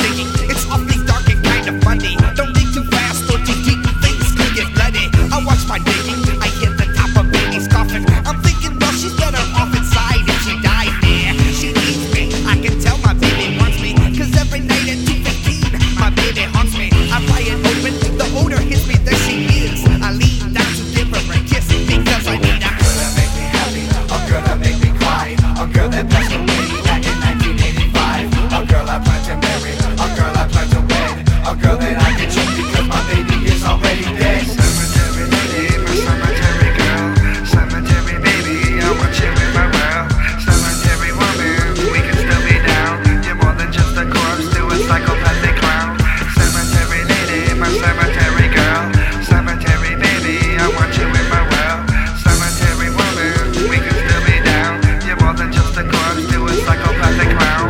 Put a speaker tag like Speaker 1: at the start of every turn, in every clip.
Speaker 1: digging. It's awfully dark and kind of funny. Don't dig too fast or too deep, things could get bloody. I watch my digging, I hit the top of baby's coffin. I'm thinking, well, she's better off inside if she died there. She needs me, I can tell my baby wants me. Cause every night at 2:15, my baby haunts me. I pry it open, the odor hits me, there she is. I lean down to give her a kiss because I need a girl that make me happy, a girl that make me cry, a girl that passed away back in 1985. A girl I plan to marry, a girl I plan to wed, a girl that I can choose because my baby is already dead.
Speaker 2: Cemetery lady, my cemetery girl, cemetery baby, I want you in my world. Cemetery woman, we can still be down. You're more than just a corpse to a psychopathic clown. Cemetery lady, my cemetery girl, cemetery baby, I want you in my world. Cemetery woman, we can still be down. You're more than just a corpse to a psychopathic clown.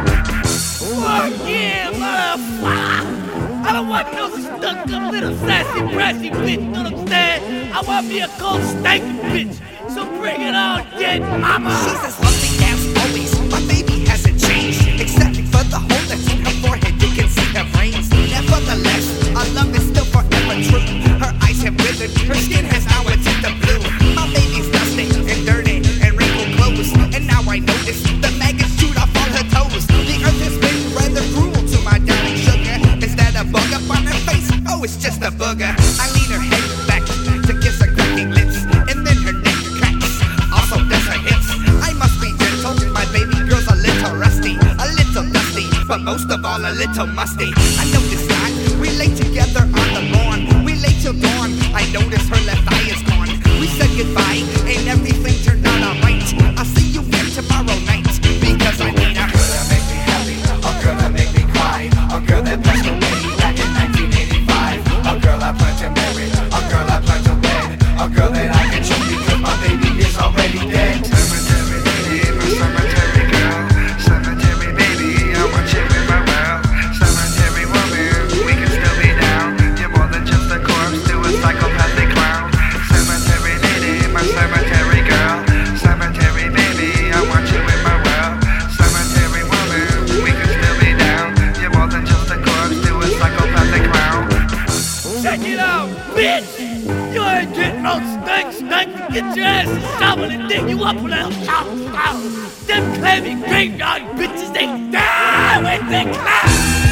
Speaker 3: Fuck yeah, motherfucker! I don't want no stuck-up little sassy, brassy bitch, know what I'm saying? I want me a cold, stanky bitch. So bring it on, dead mama!
Speaker 1: She's as lovely as always. My baby hasn't changed, except for the hole that's in her forehead. You can see her brains. Nevertheless, our love is still forever true. Her eyes have withered, her skin has now a tint of blue. My baby's dusty and dirty and wrinkled clothes, and now I notice the maggots chewed off all her toes. The earth has been rather cruel to my darling sugar. Instead of bug up on her face, oh, it's just a booger. I lean her head back to kiss her cracking lips, and then her neck cracks. Also does her hips. I must be gentle. My baby girl's a little rusty, a little dusty, but most of all a little musty. I notice that we lay together on the lawn. We lay till dawn. I notice her left eye is gone. We said goodbye, and everything turned out alright. I'll see you again tomorrow night because I need a girl that make me happy, a girl that make me cry, a girl that passed away back in 1985. A girl I plan to marry, a girl I plan to wed, a girl that I can choose because my baby is already dead.
Speaker 2: Cemetery lady, my cemetery girl, cemetery baby, I want you in my world. Cemetery woman, we can still be down. You're more than just a corpse to a psychopathic clown. Cemetery lady, my cemetery girl, cemetery baby, I want you in my world. Cemetery woman, we can still be down. You're more than just a corpse to a psychopathic clown.
Speaker 3: Check it out, bitch! You ain't getting no stank, get your ass a shovel and dig you up with that shovel. Them clammy graveyard bitches, they die with the clown!